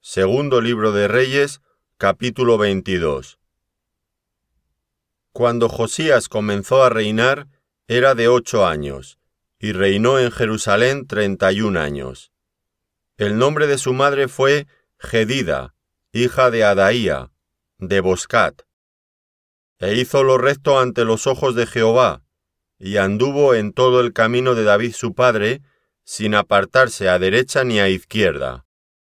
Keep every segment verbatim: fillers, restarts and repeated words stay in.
Segundo libro de Reyes, capítulo veintidós. Cuando Josías comenzó a reinar, era de ocho años, y reinó en Jerusalén treinta y un años. El nombre de su madre fue Jedida, hija de Adaía, de Boscat. E hizo lo recto ante los ojos de Jehová, y anduvo en todo el camino de David su padre, sin apartarse a derecha ni a izquierda.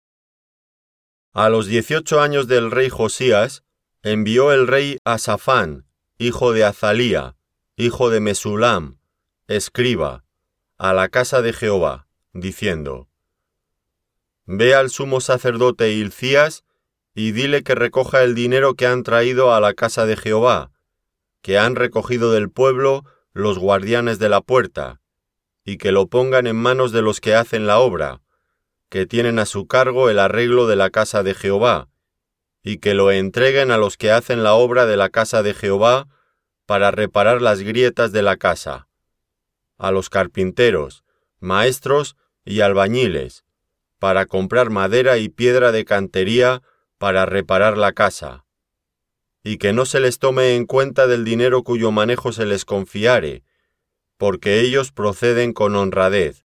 A los dieciocho años del rey Josías, envió el rey a Safán, hijo de Azalía, hijo de Mesulam, escriba, a la casa de Jehová, diciendo: Ve al sumo sacerdote Hilcías, y dile que recoja el dinero que han traído a la casa de Jehová, que han recogido del pueblo los guardianes de la puerta, y que lo pongan en manos de los que hacen la obra, que tienen a su cargo el arreglo de la casa de Jehová, y que lo entreguen a los que hacen la obra de la casa de Jehová para reparar las grietas de la casa, a los carpinteros, maestros y albañiles, para comprar madera y piedra de cantería para reparar la casa, y que no se les tome en cuenta del dinero cuyo manejo se les confiare, porque ellos proceden con honradez.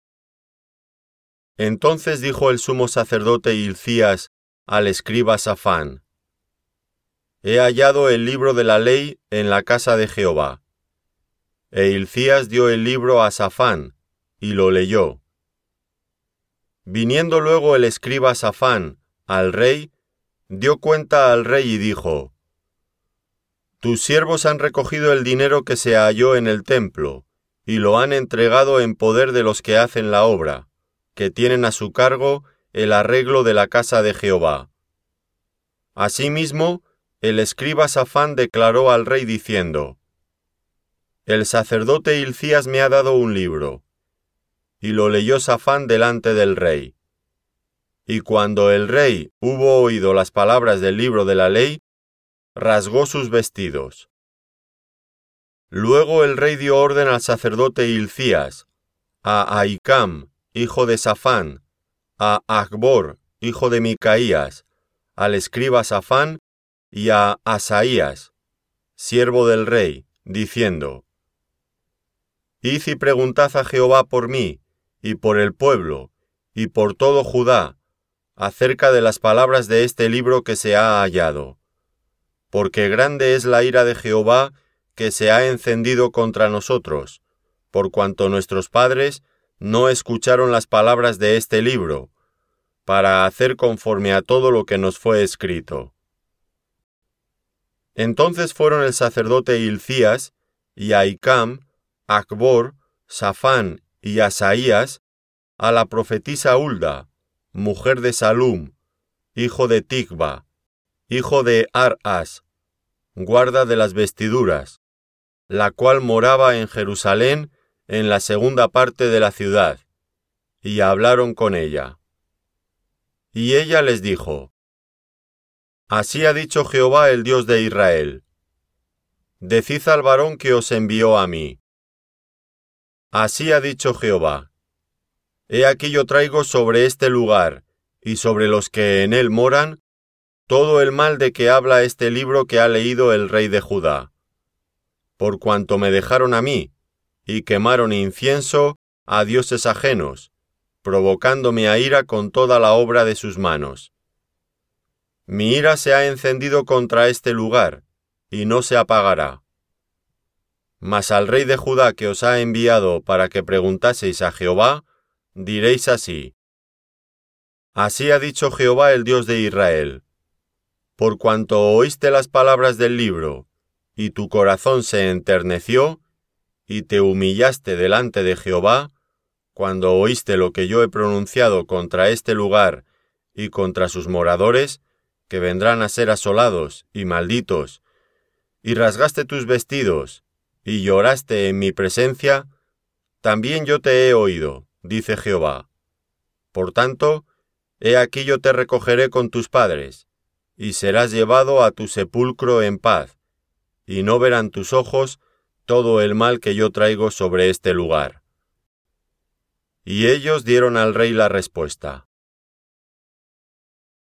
Entonces dijo el sumo sacerdote Hilcías al escriba Safán: He hallado el libro de la ley en la casa de Jehová. E Hilcías dio el libro a Safán, y lo leyó. Viniendo luego el escriba Safán al rey, dio cuenta al rey y dijo: Tus siervos han recogido el dinero que se halló en el templo, y lo han entregado en poder de los que hacen la obra, que tienen a su cargo el arreglo de la casa de Jehová. Asimismo, el escriba Safán declaró al rey diciendo: El sacerdote Hilcías me ha dado un libro. Y lo leyó Safán delante del rey. Y cuando el rey hubo oído las palabras del libro de la ley, rasgó sus vestidos. Luego el rey dio orden al sacerdote Hilcías, a Ahicam, hijo de Safán, a Acbor, hijo de Micaías, al escriba Safán, y a Asaías, siervo del rey, diciendo: Id y preguntad a Jehová por mí, y por el pueblo, y por todo Judá, acerca de las palabras de este libro que se ha hallado. Porque grande es la ira de Jehová que se ha encendido contra nosotros, por cuanto nuestros padres no escucharon las palabras de este libro, para hacer conforme a todo lo que nos fue escrito. Entonces fueron el sacerdote Hilcías, y Ahicam, Acbor, Safán y Asaías, a la profetisa Hulda, mujer de Salum, hijo de Ticva, hijo de Arhas, guarda de las vestiduras, la cual moraba en Jerusalén, en la segunda parte de la ciudad, y hablaron con ella. Y ella les dijo: Así ha dicho Jehová el Dios de Israel: Decid al varón que os envió a mí. Así ha dicho Jehová: He aquí yo traigo sobre este lugar, y sobre los que en él moran, todo el mal de que habla este libro que ha leído el rey de Judá, por cuanto me dejaron a mí, y quemaron incienso a dioses ajenos, provocándome a ira con toda la obra de sus manos. Mi ira se ha encendido contra este lugar, y no se apagará. Mas al rey de Judá que os ha enviado para que preguntaseis a Jehová, diréis así: Así ha dicho Jehová el Dios de Israel: Por cuanto oíste las palabras del libro, y tu corazón se enterneció, y te humillaste delante de Jehová, cuando oíste lo que yo he pronunciado contra este lugar y contra sus moradores, que vendrán a ser asolados y malditos, y rasgaste tus vestidos, y lloraste en mi presencia, también yo te he oído, dice Jehová. Por tanto, he aquí yo te recogeré con tus padres, y serás llevado a tu sepulcro en paz, y no verán tus ojos todo el mal que yo traigo sobre este lugar. Y ellos dieron al rey la respuesta.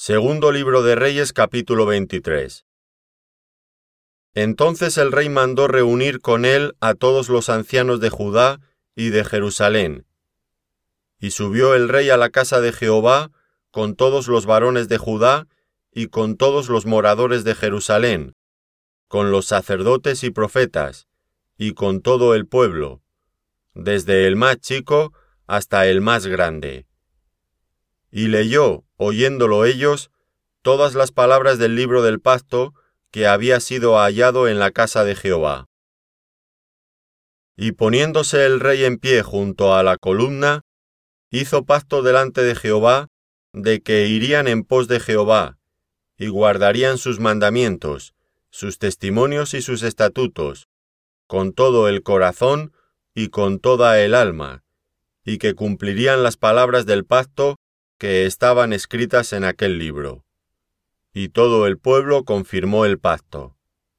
Segundo libro de Reyes, capítulo veintitrés. Entonces el rey mandó reunir con él a todos los ancianos de Judá y de Jerusalén. Y subió el rey a la casa de Jehová con todos los varones de Judá y con todos los moradores de Jerusalén, con los sacerdotes y profetas, y con todo el pueblo, desde el más chico hasta el más grande. Y leyó, oyéndolo ellos, todas las palabras del libro del pacto que había sido hallado en la casa de Jehová. Y poniéndose el rey en pie junto a la columna, hizo pacto delante de Jehová de que irían en pos de Jehová, y guardarían sus mandamientos, sus testimonios y sus estatutos, con todo el corazón y con toda el alma, y que cumplirían las palabras del pacto que estaban escritas en aquel libro. Y todo el pueblo confirmó el pacto.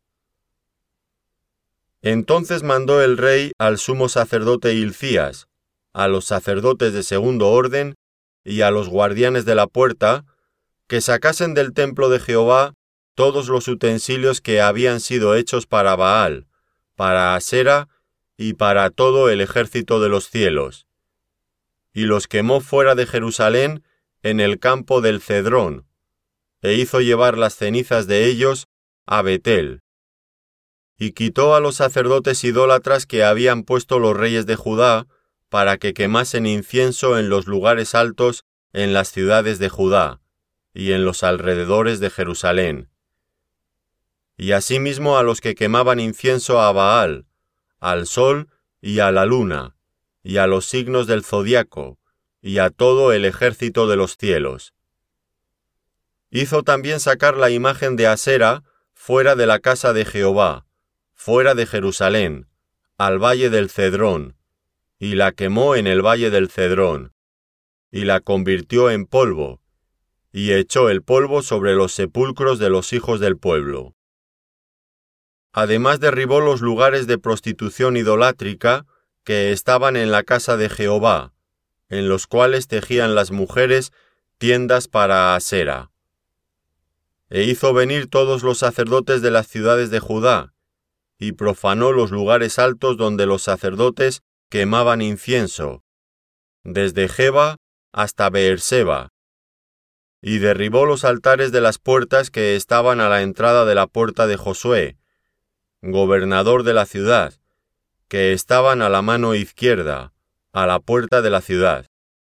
Entonces mandó el rey al sumo sacerdote Hilcías, a los sacerdotes de segundo orden y a los guardianes de la puerta, que sacasen del templo de Jehová todos los utensilios que habían sido hechos para Baal, para Asera y para todo el ejército de los cielos, y los quemó fuera de Jerusalén en el campo del Cedrón, e hizo llevar las cenizas de ellos a Betel. Y quitó a los sacerdotes idólatras que habían puesto los reyes de Judá para que quemasen incienso en los lugares altos en las ciudades de Judá y en los alrededores de Jerusalén. Y asimismo a los que quemaban incienso a Baal, al sol y a la luna, y a los signos del zodiaco, y a todo el ejército de los cielos. Hizo también sacar la imagen de Asera fuera de la casa de Jehová, fuera de Jerusalén, al valle del Cedrón, y la quemó en el valle del Cedrón, y la convirtió en polvo, y echó el polvo sobre los sepulcros de los hijos del pueblo. Además derribó los lugares de prostitución idolátrica que estaban en la casa de Jehová, en los cuales tejían las mujeres tiendas para Asera. E hizo venir todos los sacerdotes de las ciudades de Judá, y profanó los lugares altos donde los sacerdotes quemaban incienso, desde Geba hasta Beerseba, y derribó los altares de las puertas que estaban a la entrada de la puerta de Josué, gobernador de la ciudad, que estaban a la mano izquierda, a la puerta de la ciudad.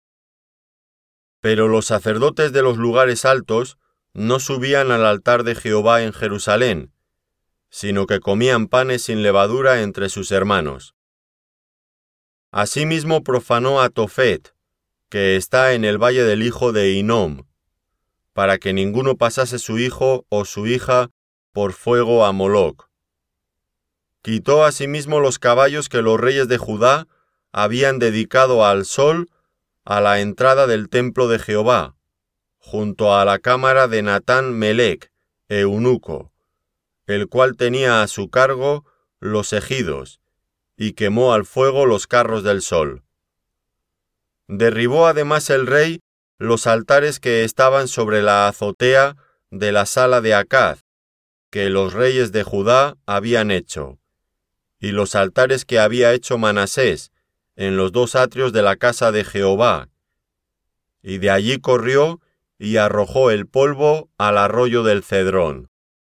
Pero los sacerdotes de los lugares altos no subían al altar de Jehová en Jerusalén, sino que comían panes sin levadura entre sus hermanos. Asimismo profanó a Tofet, que está en el valle del hijo de Hinnom, para que ninguno pasase su hijo o su hija por fuego a Moloc. Quitó asimismo los caballos que los reyes de Judá habían dedicado al sol a la entrada del templo de Jehová, junto a la cámara de Natán Melec, eunuco, el cual tenía a su cargo los ejidos, y quemó al fuego los carros del sol. Derribó además el rey los altares que estaban sobre la azotea de la sala de Acaz, que los reyes de Judá habían hecho, y los altares que había hecho Manasés en los dos atrios de la casa de Jehová, y de allí corrió y arrojó el polvo al arroyo del Cedrón.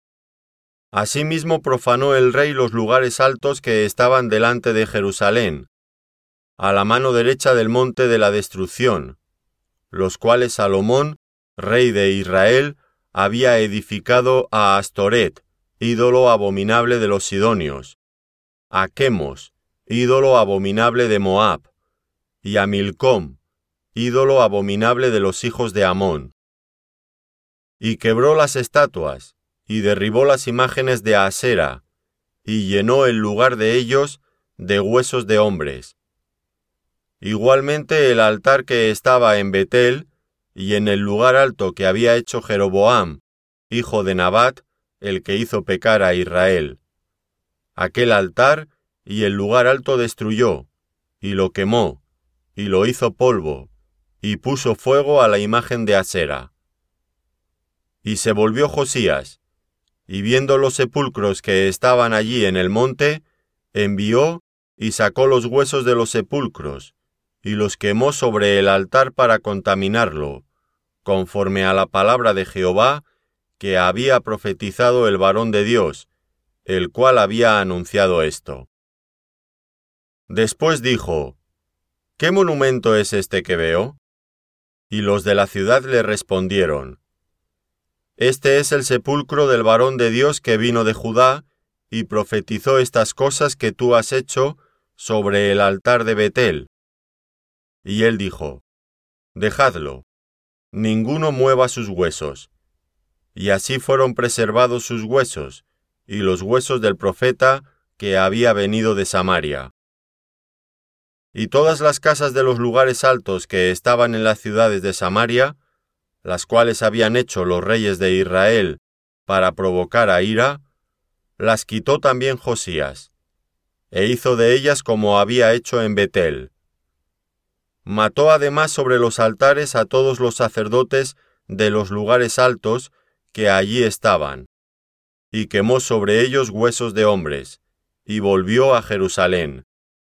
Asimismo profanó el rey los lugares altos que estaban delante de Jerusalén, a la mano derecha del monte de la destrucción, los cuales Salomón, rey de Israel, había edificado a Astoret, ídolo abominable de los sidonios, a Chemos, ídolo abominable de Moab, y a Milcom, ídolo abominable de los hijos de Amón. Y quebró las estatuas, y derribó las imágenes de Asera, y llenó el lugar de ellos de huesos de hombres. Igualmente el altar que estaba en Betel, y en el lugar alto que había hecho Jeroboam, hijo de Nabat, el que hizo pecar a Israel. Aquel altar y el lugar alto destruyó, y lo quemó, y lo hizo polvo, y puso fuego a la imagen de Asera. Y se volvió Josías, y viendo los sepulcros que estaban allí en el monte, envió y sacó los huesos de los sepulcros, y los quemó sobre el altar para contaminarlo, conforme a la palabra de Jehová que había profetizado el varón de Dios, el cual había anunciado esto. Después dijo: ¿Qué monumento es este que veo? Y los de la ciudad le respondieron: Este es el sepulcro del varón de Dios que vino de Judá y profetizó estas cosas que tú has hecho sobre el altar de Betel. Y él dijo: Dejadlo, ninguno mueva sus huesos. Y así fueron preservados sus huesos, y los huesos del profeta que había venido de Samaria. Y todas las casas de los lugares altos que estaban en las ciudades de Samaria, las cuales habían hecho los reyes de Israel para provocar a ira, las quitó también Josías, e hizo de ellas como había hecho en Betel. Mató además sobre los altares a todos los sacerdotes de los lugares altos que allí estaban, y quemó sobre ellos huesos de hombres, y volvió a Jerusalén.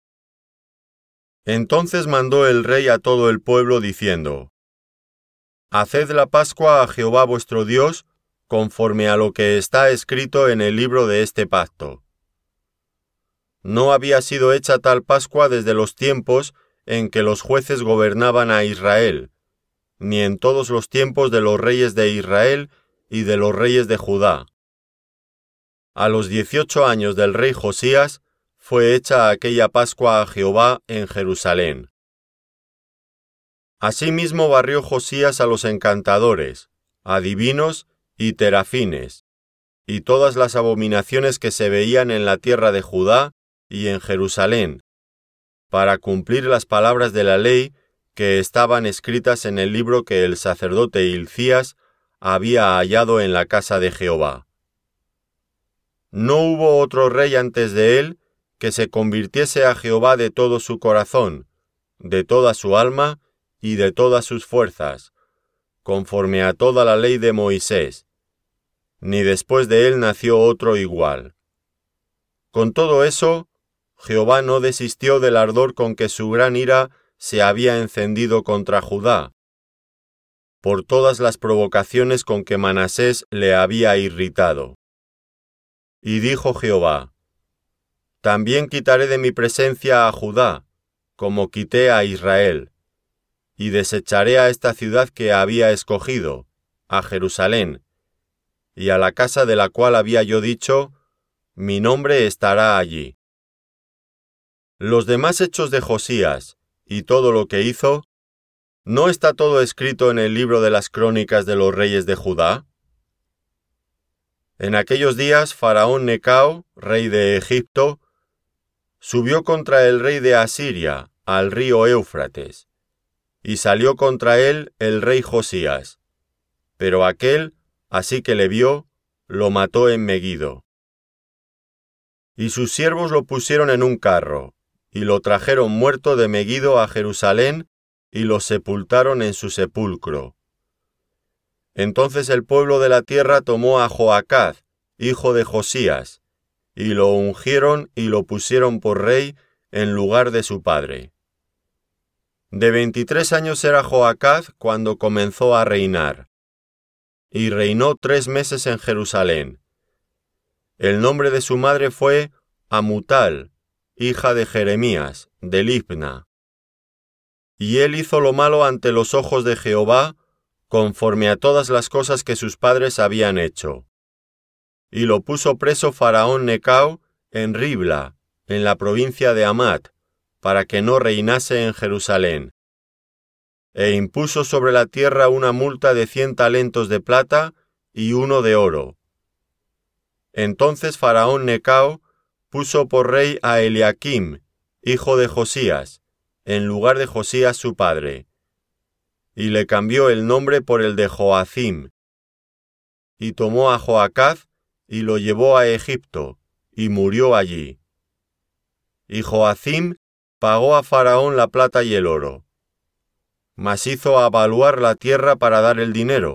Entonces mandó el rey a todo el pueblo diciendo: Haced la Pascua a Jehová vuestro Dios, conforme a lo que está escrito en el libro de este pacto. No había sido hecha tal Pascua desde los tiempos en que los jueces gobernaban a Israel, ni en todos los tiempos de los reyes de Israel y de los reyes de Judá. A los dieciocho años del rey Josías fue hecha aquella Pascua a Jehová en Jerusalén. Asimismo barrió Josías a los encantadores, adivinos y terafines, y todas las abominaciones que se veían en la tierra de Judá y en Jerusalén, para cumplir las palabras de la ley que estaban escritas en el libro que el sacerdote Hilcías había hallado en la casa de Jehová. No hubo otro rey antes de él que se convirtiese a Jehová de todo su corazón, de toda su alma y de todas sus fuerzas, conforme a toda la ley de Moisés, ni después de él nació otro igual. Con todo eso, Jehová no desistió del ardor con que su gran ira se había encendido contra Judá, por todas las provocaciones con que Manasés le había irritado. Y dijo Jehová: También quitaré de mi presencia a Judá, como quité a Israel, y desecharé a esta ciudad que había escogido, a Jerusalén, y a la casa de la cual había yo dicho: Mi nombre estará allí. Los demás hechos de Josías, y todo lo que hizo, ¿no está todo escrito en el libro de las crónicas de los reyes de Judá? En aquellos días Faraón Necao, rey de Egipto, subió contra el rey de Asiria, al río Éufrates, y salió contra él el rey Josías, pero aquél, así que le vio, lo mató en Meguido. Y sus siervos lo pusieron en un carro, y lo trajeron muerto de Meguido a Jerusalén, y lo sepultaron en su sepulcro. Entonces el pueblo de la tierra tomó a Joacaz, hijo de Josías, y lo ungieron y lo pusieron por rey en lugar de su padre. De veintitrés años era Joacaz cuando comenzó a reinar, y reinó tres meses en Jerusalén. El nombre de su madre fue Amutal, hija de Jeremías, de Libna. Y él hizo lo malo ante los ojos de Jehová, conforme a todas las cosas que sus padres habían hecho. Y lo puso preso Faraón Necao en Ribla, en la provincia de Amat, para que no reinase en Jerusalén. E impuso sobre la tierra una multa de cien talentos de plata y uno de oro. Entonces Faraón Necao puso por rey a Eliakim, hijo de Josías, en lugar de Josías su padre, y le cambió el nombre por el de Joacim. Y tomó a Joacaz y lo llevó a Egipto, y murió allí. Y Joacim pagó a Faraón la plata y el oro. Mas hizo avaluar la tierra para dar el dinero,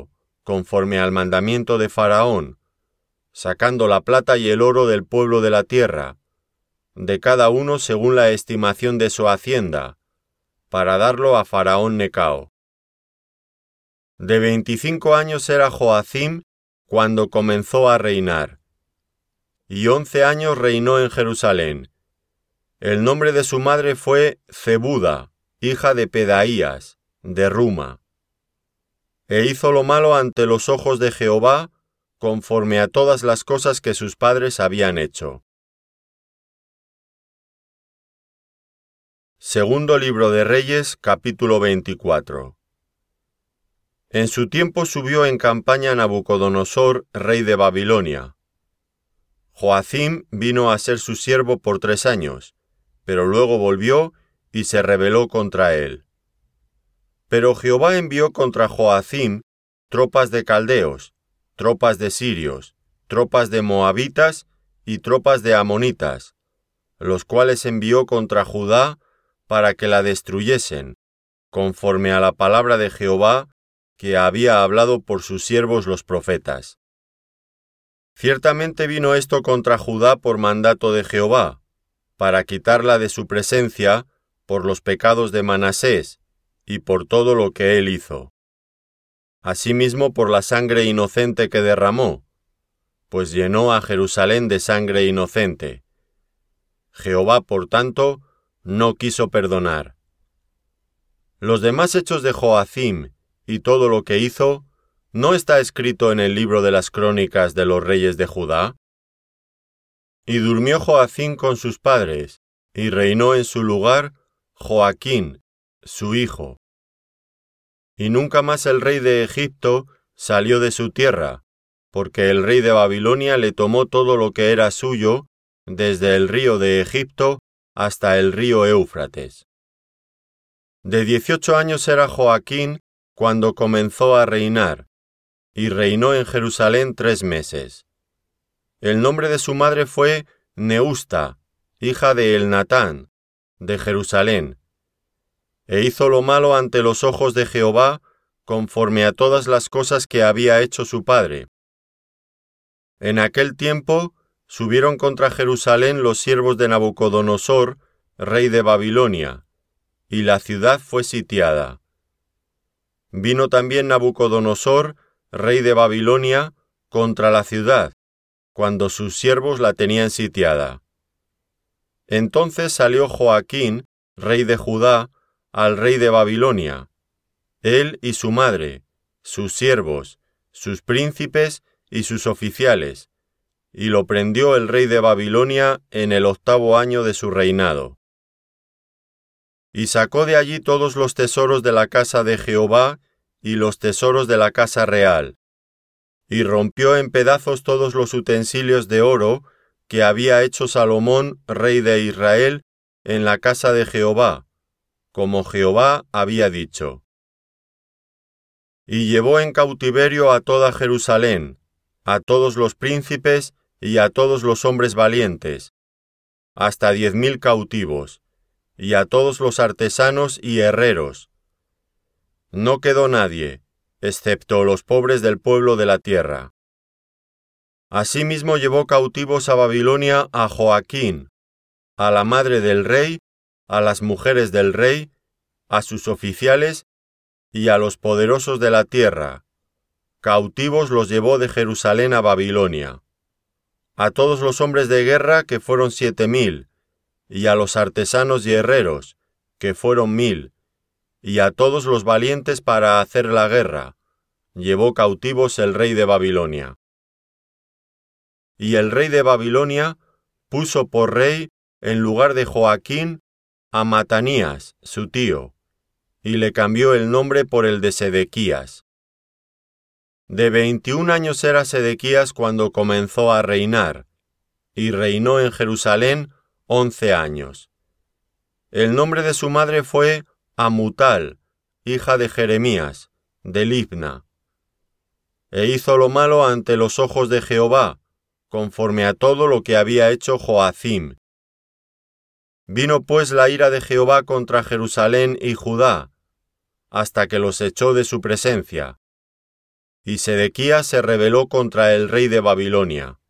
conforme al mandamiento de Faraón, sacando la plata y el oro del pueblo de la tierra, de cada uno según la estimación de su hacienda, para darlo a Faraón Necao. De veinticinco años era Joacim cuando comenzó a reinar, y once años reinó en Jerusalén. El nombre de su madre fue Zebuda, hija de Pedaías, de Ruma. E hizo lo malo ante los ojos de Jehová, conforme a todas las cosas que sus padres habían hecho. Segundo libro de Reyes, capítulo veinticuatro. En su tiempo subió en campaña Nabucodonosor, rey de Babilonia. Joacim vino a ser su siervo por tres años, pero luego volvió y se rebeló contra él. Pero Jehová envió contra Joacim tropas de caldeos, tropas de sirios, tropas de moabitas y tropas de amonitas, los cuales envió contra Judá para que la destruyesen, conforme a la palabra de Jehová que había hablado por sus siervos los profetas. Ciertamente vino esto contra Judá por mandato de Jehová, para quitarla de su presencia por los pecados de Manasés y por todo lo que él hizo. Asimismo por la sangre inocente que derramó, pues llenó a Jerusalén de sangre inocente. Jehová, por tanto, no quiso perdonar. Los demás hechos de Joacim y todo lo que hizo, ¿no está escrito en el libro de las crónicas de los reyes de Judá? Y durmió Joacim con sus padres, y reinó en su lugar Joaquín, su hijo. Y nunca más el rey de Egipto salió de su tierra, porque el rey de Babilonia le tomó todo lo que era suyo, desde el río de Egipto hasta el río Éufrates. De dieciocho años era Joaquín cuando comenzó a reinar, y reinó en Jerusalén tres meses. El nombre de su madre fue Neusta, hija de Elnatán, de Jerusalén. E hizo lo malo ante los ojos de Jehová, conforme a todas las cosas que había hecho su padre. En aquel tiempo subieron contra Jerusalén los siervos de Nabucodonosor, rey de Babilonia, y la ciudad fue sitiada. Vino también Nabucodonosor, rey de Babilonia, contra la ciudad, cuando sus siervos la tenían sitiada. Entonces salió Joaquín, rey de Judá, al rey de Babilonia, él y su madre, sus siervos, sus príncipes y sus oficiales, y lo prendió el rey de Babilonia en el octavo año de su reinado. Y sacó de allí todos los tesoros de la casa de Jehová y los tesoros de la casa real, y rompió en pedazos todos los utensilios de oro que había hecho Salomón, rey de Israel, en la casa de Jehová, como Jehová había dicho. Y llevó en cautiverio a toda Jerusalén, a todos los príncipes y a todos los hombres valientes, hasta diez mil cautivos, y a todos los artesanos y herreros. No quedó nadie, excepto los pobres del pueblo de la tierra. Asimismo llevó cautivos a Babilonia a Joaquín, a la madre del rey, a las mujeres del rey, a sus oficiales y a los poderosos de la tierra. Cautivos los llevó de Jerusalén a Babilonia. A todos los hombres de guerra, que fueron siete mil, y a los artesanos y herreros, que fueron mil, y a todos los valientes para hacer la guerra, llevó cautivos el rey de Babilonia. Y el rey de Babilonia puso por rey, en lugar de Joaquín, a Matanías, su tío, y le cambió el nombre por el de Sedequías. De veintiún años era Sedequías cuando comenzó a reinar, y reinó en Jerusalén once años. El nombre de su madre fue Amutal, hija de Jeremías, de Libna. E hizo lo malo ante los ojos de Jehová, conforme a todo lo que había hecho Joacim. Vino pues la ira de Jehová contra Jerusalén y Judá, hasta que los echó de su presencia. Y Sedequías se rebeló contra el rey de Babilonia.